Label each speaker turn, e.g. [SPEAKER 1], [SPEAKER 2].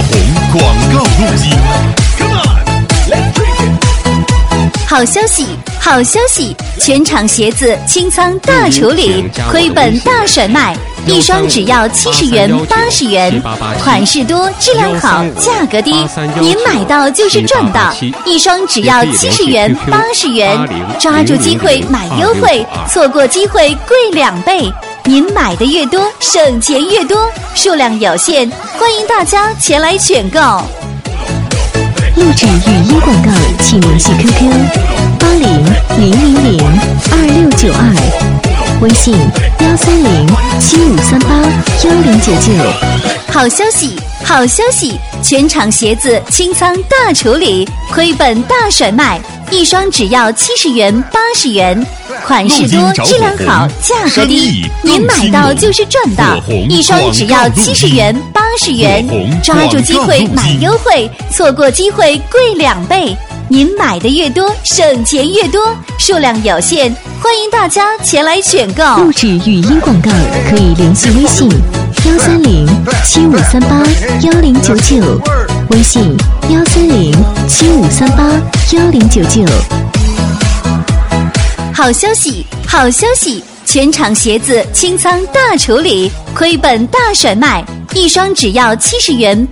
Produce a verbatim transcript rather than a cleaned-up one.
[SPEAKER 1] 红广告路径。
[SPEAKER 2] 好消息，好消息！全场鞋子清仓大处理，亏本大甩卖，一双只要七十元、八十元，款式多，质量好，价格低，您买到就是赚到。一双只要七十元、八十元，抓住机会买优惠，错过机会贵两倍。您买的越多，省钱越多，数量有限，欢迎大家前来选购。
[SPEAKER 3] 录制语音广告，请联系 Q Q 八零零零零二六九二，微信幺三零七五三八幺零九九。
[SPEAKER 2] 好消息，好消息！全场鞋子清仓大处理，亏本大甩卖，一双只要七十元、八十元，款式多，质量好，价格低，您买到就是赚到。一双只要七十元、八十元，抓住机会买优惠，错过机会贵两倍。您买的越多，省钱越多，数量有限，欢迎大家前来选购。
[SPEAKER 3] 录制语音广告可以联系微信幺三零七五三八幺零九九，微信幺三零七五三八幺零九九。
[SPEAKER 2] 好消息，好消息！全场鞋子清仓大处理，亏本大甩卖，一双只要七十元、